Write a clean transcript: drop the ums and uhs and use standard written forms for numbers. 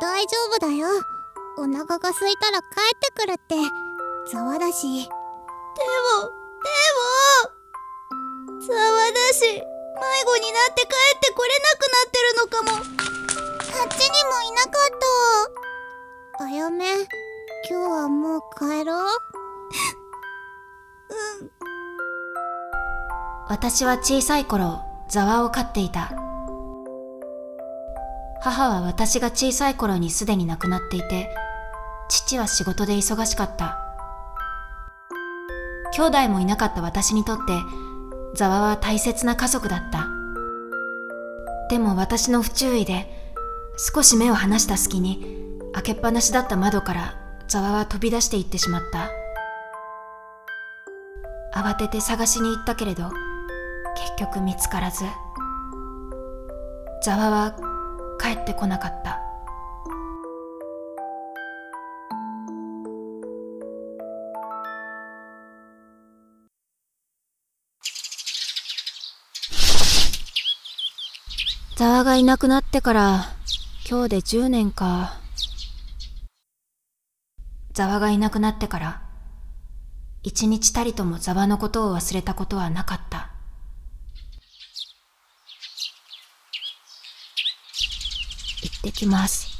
大丈夫だよ。お腹が空いたら帰ってくるってざわだし。でもざわだし、迷子になって帰ってこれなくなってるのかも。あっちにもいなかった。あやめ、今日はもう帰ろう。 私は小さい頃、ザワを飼っていた。母は私が小さい頃にすでに亡くなっていて、父は仕事で忙しかった。兄弟もいなかった私にとって、ザワは大切な家族だった。でも私の不注意で、少し目を離した隙に、開けっぱなしだった窓からザワは飛び出していってしまった。慌てて探しに行ったけれど、結局見つからず、ザワは帰ってこなかった。ザワがいなくなってから今日で10年か。ザワがいなくなってから一日たりともザワのことを忘れたことはなかった。行ってきます。